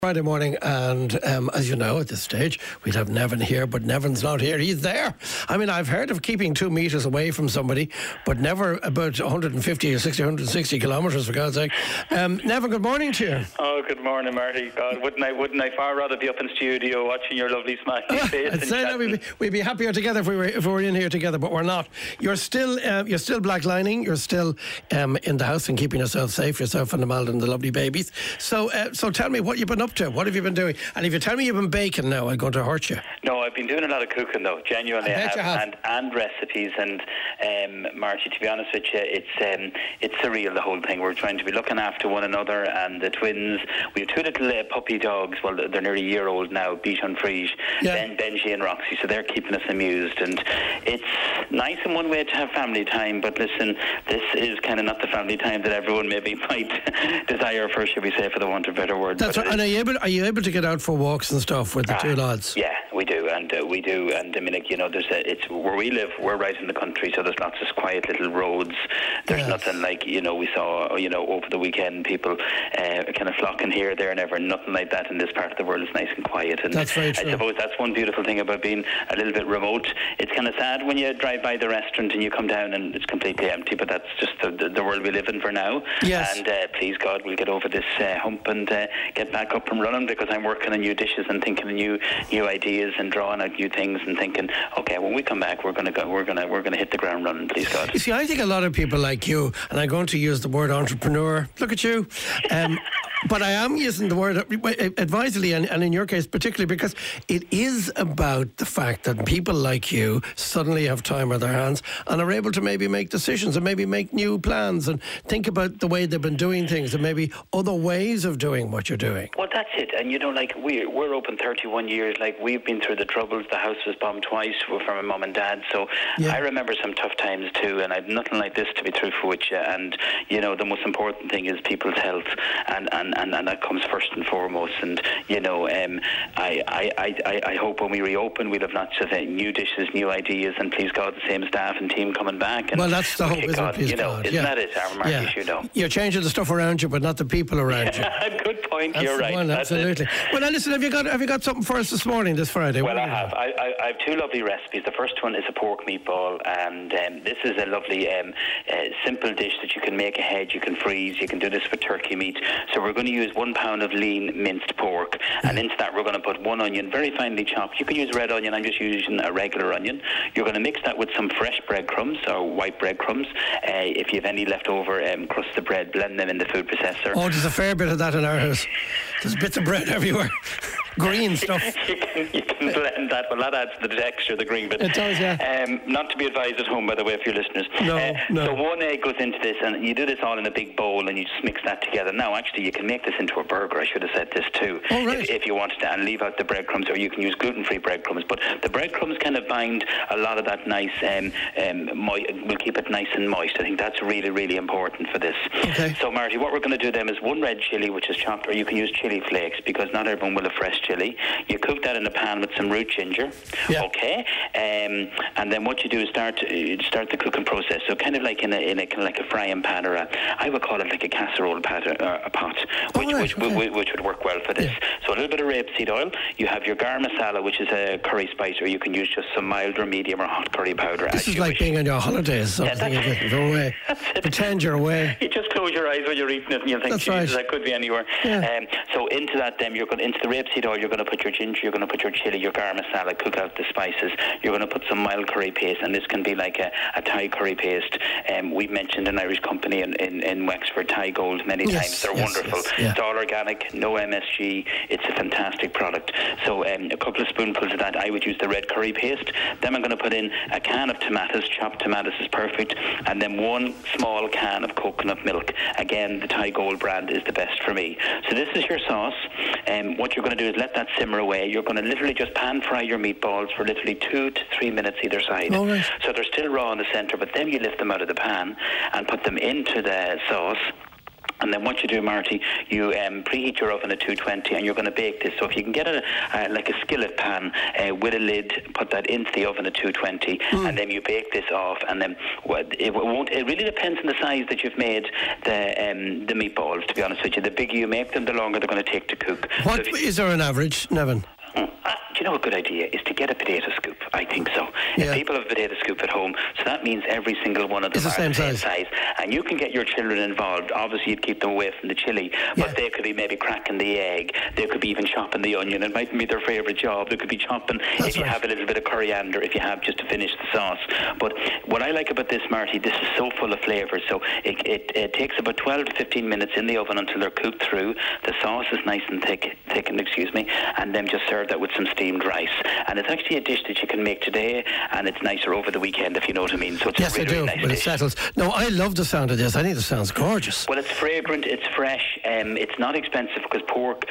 Friday morning, and as you know, at this stage, we'd have Nevin here, but Nevin's not here. He's there. I mean, I've heard of keeping 2 metres away from somebody, but never about 150 or 160 kilometres, for God's sake. Nevin, good morning to you. Oh, good morning, Marty. God, wouldn't I far rather be up in studio watching your lovely smiley face? I'd say that we'd be happier together if we were in here together, but we're not. You're still black lining. You're still in the house and keeping yourself safe, yourself and the mild and the lovely babies. So tell me what you've been up to. What have you been doing? And if you tell me you've been baking now, I'm going to hurt you. No, I've been doing a lot of cooking though. Genuinely, I have. And recipes. And Marty, to be honest with you, it's surreal, the whole thing. We're trying to be looking after one another, and the twins. We have 2 little puppy dogs. Well, they're nearly a year old now. Beat and Frige, Benji and Roxy. So they're keeping us amused, and it's nice in one way to have family time. But listen, this is kind of not the family time that everyone maybe might desire for, should we say, for the want of a better word. That's right. And are you able to get out for walks and stuff with the 2 lads? Yeah, we do, and I mean, like, you know, it's where we live. We're right in the country, so there's lots of quiet little roads. There's nothing like, you know, we saw, you know, over the weekend, people kind of flocking here, there, and ever. Nothing like that in this part of the world. It's nice and quiet, and that's very true. I suppose that's one beautiful thing about being a little bit remote. It's kind of sad when you drive by the restaurant and you come down and it's completely empty, but that's just the world we live in for now. Yes. And please God, we'll get over this hump and get back up and running, because I'm working on new dishes and thinking of new ideas and drawing out new things and thinking, okay, when we come back, we're gonna hit the ground running, please God. You see, I think a lot of people like you, and I'm going to use the word entrepreneur. Look at you. But I am using the word advisedly, and in your case particularly, because it is about the fact that people like you suddenly have time on their hands and are able to maybe make decisions and maybe make new plans and think about the way they've been doing things and maybe other ways of doing what you're doing. Well, that's it. And you know, like, we're open 31 years. Like, we've been through the troubles. The house was bombed twice from my mum and dad. So I remember some tough times too, and I'd nothing like this, to be truthful with you. And you know, the most important thing is people's health, and that comes first and foremost. And you know, I hope when we reopen, we'll have lots of new dishes, new ideas, and please God, the same staff and team coming back. And well, that's the hope, isn't it? You know, isn't that it, our Marcus? You know, you're changing the stuff around you, but not the people around you. Good point. That's you're right. One, absolutely. Well, now listen, have you got something for us this morning, this Friday? Well, I have. I have 2 lovely recipes. The first one is a pork meatball, and this is a lovely, simple dish that you can make ahead. You can freeze. You can do this with turkey meat. So we're going to use 1 pound of lean minced pork, and into that we're going to put 1 onion, very finely chopped. You can use red onion. I'm just using a regular onion. You're going to mix that with some fresh breadcrumbs or white breadcrumbs. If you have any leftover crust of bread, blend them in the food processor. Oh, there's a fair bit of that in our house. There's bits of bread everywhere. Green stuff. You can blend that. Well, that adds to the texture, the green bit. It does, yeah. Not to be advised at home, by the way, for your listeners. No. So 1 egg goes into this, and you do this all in a big bowl, and you just mix that together. Now, actually, you can make this into a burger. I should have said this too. Oh, right. If you wanted to, and leave out the breadcrumbs, or you can use gluten-free breadcrumbs. But the breadcrumbs kind of bind a lot of that nice, will keep it nice and moist. I think that's really, really important for this. Okay. So, Marty, what we're going to do then is 1 red chilli, which is chopped, or you can use chili flakes, because not everyone will have fresh chili. You cook that in a pan with some root ginger, okay, and then what you do is start the cooking process. So kind of like in a kind of like a frying pan, or I would call it like a casserole pot, which would work well for this. So a little bit of rapeseed oil. You have your garam masala, which is a curry spice, or you can use just some mild or medium or hot curry powder. This is like being on your holidays. Go away. Pretend you're away. You just close your eyes when you're eating it, and you think, Jesus, I could be anywhere. Yeah. So into that, then you're going into the rapeseed oil. You're going to put your ginger, you're going to put your chili, your garam masala, cook out the spices. You're going to put some mild curry paste, and this can be like a Thai curry paste. We've mentioned an Irish company in Wexford, Thai Gold, many times. They're wonderful. It's all organic, no MSG. It's a fantastic product. So a couple of spoonfuls of that. I would use the red curry paste. Then I'm going to put in a can of tomatoes. Chopped tomatoes is perfect. And then 1 small can of coconut milk. Again, the Thai Gold brand is the best for me. So this is your sauce. What you're going to do is let that simmer away. You're going to literally just pan fry your meatballs for literally 2 to 3 minutes either side. All right. So they're still raw in the centre, but then you lift them out of the pan and put them into the sauce. And then what you do, Marty, you preheat your oven at 220, and you're going to bake this. So if you can get like a skillet pan with a lid, put that into the oven at 220, and then you bake this off. And then it really depends on the size that you've made the meatballs. To be honest with you, the bigger you make them, the longer they're going to take to cook. What is there an average, Nevin? Do you know a good idea is to get a potato scoop? I think so. Yeah. If people have a potato scoop at home, so that means every single one of them is the same size. And you can get your children involved. Obviously, you'd keep them away from the chili, but they could be maybe cracking the egg. They could be even chopping the onion. It mightn't be their favourite job. They could be chopping, if you have a little bit of coriander, if you have just to finish the sauce. But what I like about this, Marty, this is so full of flavour. So it takes about 12 to 15 minutes in the oven until they're cooked through. The sauce is nice and thickened, and then just serve that with some steamed rice. And it's actually a dish that you can make today, and it's nicer over the weekend, if you know what I mean. So it's yes, a really, I do, really nice but dish. It settles. No, I love the sound of this. I think it sounds gorgeous. Well, it's fragrant, it's fresh, it's not expensive, because pork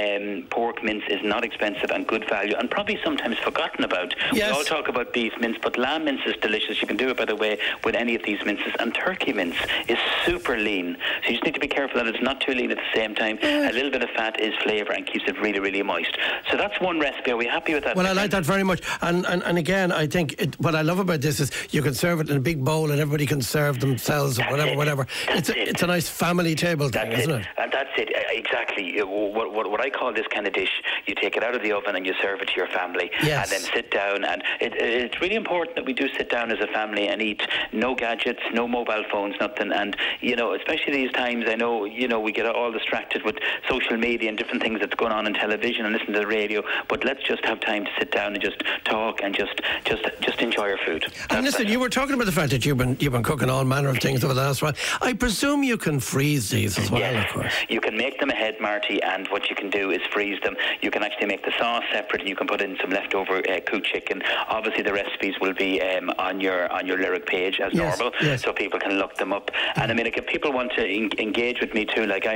mince is not expensive and good value, and probably sometimes forgotten about. Yes. We all talk about beef mince, but lamb mince is delicious. You can do it, by the way, with any of these minces. And turkey mince is super lean, so you just need to be careful that it's not too lean at the same time. A little bit of fat is flavour and keeps it really, really moist. So that's one recipe. Are we happy with that? Well, I like that very much. And again, I think what I love about this is you can serve it in a big bowl and everybody can serve themselves or whatever. It's a nice family table thing, isn't it? And that's it, exactly. What I call this kind of dish, you take it out of the oven and you serve it to your family, yes. and then sit down. And it's really important that we do sit down as a family and eat. No gadgets, no mobile phones, nothing. And, especially these times, I know, we get all distracted with social media and different things that's going on television and listen to the radio, but let's just have time to sit down and just talk and just enjoy our food. And listen, you were talking about the fact that you've been cooking all manner of things over the last while. I presume you can freeze these as well, yes. Of course. You can make them ahead, Marty, and what you can do is freeze them. You can actually make the sauce separate, and you can put in some leftover cooked chicken. Obviously, the recipes will be on your Lyric page as normal, so people can look them up. And I mean, if people want to engage with me too, like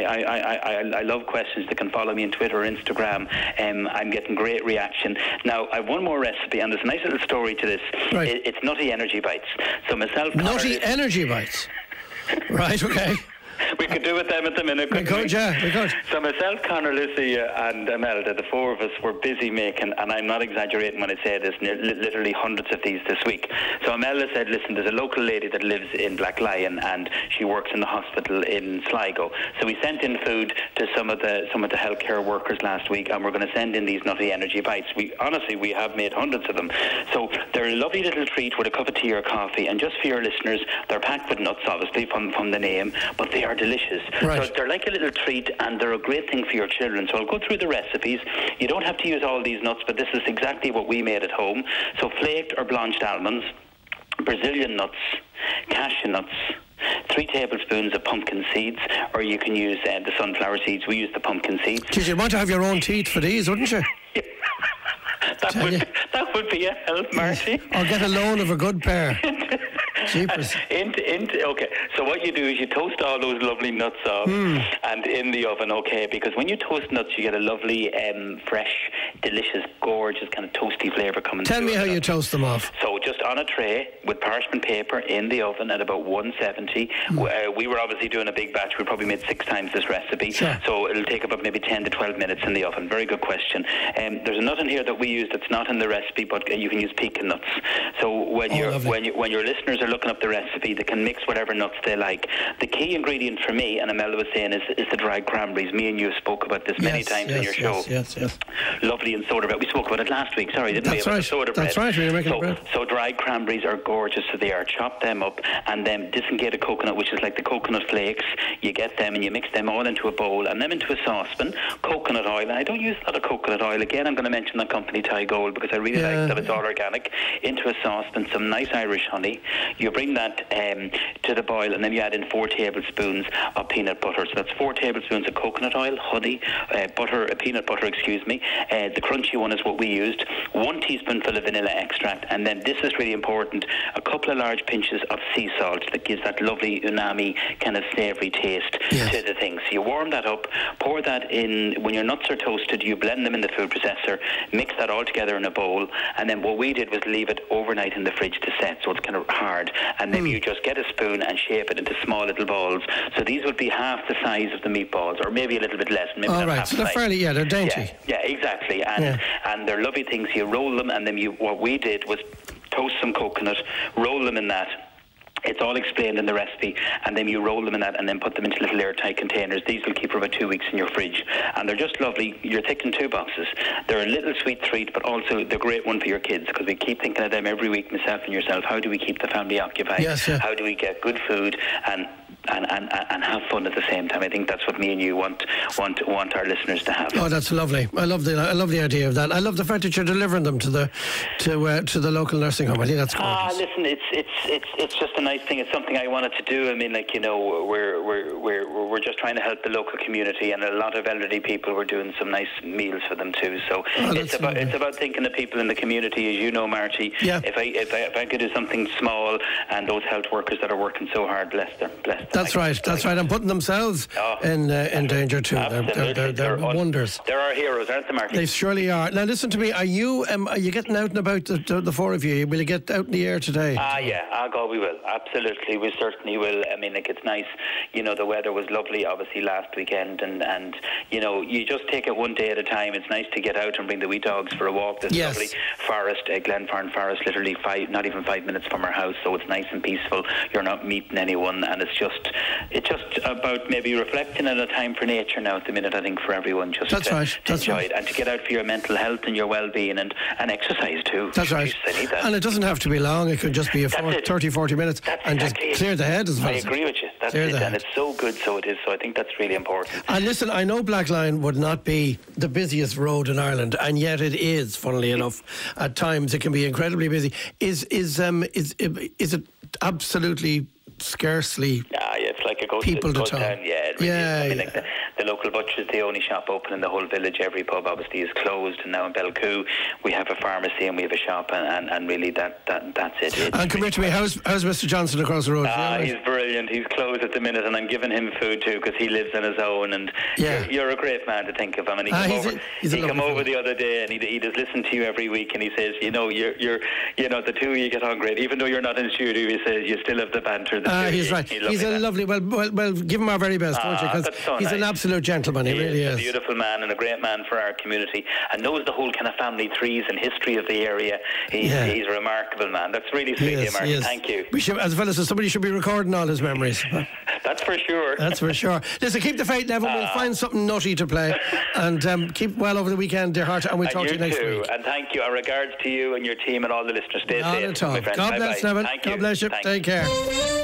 I love questions. They can follow me on Twitter or Instagram. I'm getting great reaction. Now, I have one more recipe, and there's a nice little story to this. Right. It's Nutty Energy Bites. So myself, Nutty Energy Bites. Right, okay. We could do with them at the minute. We could. So myself, Conor, Lucia and Imelda, the four of us, were busy making, and I'm not exaggerating when I say this, literally hundreds of these this week. So Imelda said, listen, there's a local lady that lives in Black Lion, and she works in the hospital in Sligo. So we sent in food to some of the healthcare workers last week, and we're going to send in these Nutty Energy Bites. We have made hundreds of them. So they're a lovely little treat with a cup of tea or coffee, and just for your listeners, they're packed with nuts, obviously, from the name, but they are delicious. Right. So they're like a little treat, and they're a great thing for your children. So I'll go through the recipes. You don't have to use all these nuts, but this is exactly what we made at home. So flaked or blanched almonds, Brazilian nuts, cashew nuts, 3 tablespoons of pumpkin seeds, or you can use the sunflower seeds. We use the pumpkin seeds. Geez, you'd want to have your own teeth for these, wouldn't you? That would be a help, Marty. Or get a loan of a good pair. Jeepers. Okay, so what you do is you toast all those lovely nuts off and in the oven, okay, because when you toast nuts you get a lovely, fresh, delicious, gorgeous kind of toasty flavour coming through. Tell me how you toast them off. So just on a tray with parchment paper in the oven at about 170. We were obviously doing a big batch. We probably made 6 times this recipe. Sure. So it'll take about maybe 10 to 12 minutes in the oven. Very good question. There's a nut in here that we use that's not in the recipe, but you can use pecan nuts. So when your listeners are looking up the recipe, they can mix whatever nuts they like. The key ingredient for me, and Imelda was saying, is the dried cranberries. Me and you spoke about this many times in your show. Yes. Lovely and soda bread. We spoke about it last week, sorry, didn't we? That's right. Soda bread. That's right, we were making bread. So dried cranberries are gorgeous, so they are. Chop them up, and then disengage coconut, which is like the coconut flakes. You get them and you mix them all into a bowl and then into a saucepan. Coconut oil, and I don't use a lot of coconut oil. Again, I'm going to mention that company Thai Gold because I really like that it's all organic. Into a saucepan, some nice Irish honey. You bring that to the boil, and then you add in 4 tablespoons of peanut butter. So that's 4 tablespoons of coconut oil, honey, peanut butter, The crunchy one is what we used. 1 teaspoonful of vanilla extract, and then this is really important, a couple of large pinches of sea salt that gives that lovely umami kind of savoury taste to the thing. So you warm that up, pour that in. When your nuts are toasted, you blend them in the food processor, mix that all together in a bowl, and then what we did was leave it overnight in the fridge to set, so it's kind of hard. and then you just get a spoon and shape it into small little balls. So these would be half the size of the meatballs, or maybe a little bit less. Maybe all right, so they're fairly, they're dainty. Yeah, exactly. And they're lovely things. You roll them, and then what we did was toast some coconut, roll them in that. It's all explained in the recipe, and then you roll them in that and then put them into little airtight containers. These will keep for about 2 weeks in your fridge, and they're just lovely. You're taking 2 boxes. They're a little sweet treat, but also they're a great one for your kids, because we keep thinking of them every week, myself and yourself. How do we keep the family occupied? Yes, yeah. How do we get good food and have fun at the same time? I think that's what me and you want our listeners to have. Oh, that's lovely. I love the idea of that. I love the fact that you're delivering them to the local nursing home. I think that's gorgeous. Listen, it's just a nice thing. It's something I wanted to do. I mean, like, you know, we're just trying to help the local community, and a lot of elderly people. We're doing some nice meals for them too. So it's about thinking of people in the community, as you know, Marty. Yeah. If I could do something small, and those health workers that are working so hard, bless them. That's right. And putting themselves in danger too. They're wonders. They're our heroes, aren't they, Marty? They surely are. Now listen to me. Are you getting out and about, the 4 of you? Will you get out in the air today? Yeah. God, we will. Absolutely, we certainly will. I mean, like, it's nice. You know, the weather was lovely, obviously, last weekend, and you know, you just take it one day at a time. It's nice to get out and bring the wee dogs for a walk. This lovely forest, Glenfarn Forest, literally not even 5 minutes from our house, so it's nice and peaceful. You're not meeting anyone, and it's just about maybe reflecting on a time for nature now at the minute. I think for everyone, just to enjoy it and to get out for your mental health and your well-being, and exercise too. That's right. And it doesn't have to be long. It could just be 30-40 minutes and just clear the head as well. I agree with you. That's it, and it's so good, so it is. So I think that's really important. And listen, I know Blackline would not be the busiest road in Ireland, and yet it is. Funnily enough, at times it can be incredibly busy. Is it absolutely scarcely? It's like a ghost town. Yeah, it really is. I mean, like the local butcher's the only shop open in the whole village. Every pub obviously is closed, and now in Belcoo we have a pharmacy and we have a shop, and really that's it. And come here to me, how's Mr. Johnson across the road? He's brilliant. He's closed at the minute, and I'm giving him food too, because he lives on his own, and you're a great man to think of him. And he came over the other day, and he does listen to you every week, and he says, you know, you're the two of you get on great, even though you're not in studio. He says you still have the banter. He's right. He's a lovely. Well, give him our very best, won't you? Because he's an absolute gentleman. He really is. A beautiful man and a great man for our community, and knows the whole kind of family trees and history of the area. He's a remarkable man. That's really sweet of you, Mark. Thank you. We should, as a fellow says, somebody should be recording all his memories. That's for sure. That's for sure. Listen, keep the faith, Neville. We'll find something nutty to play, and keep well over the weekend, dear heart. And we'll talk to you next week. And thank you. Our regards to you and your team and all the listeners. Stay safe, my friend. God bless, Neville. God bless you. Take care.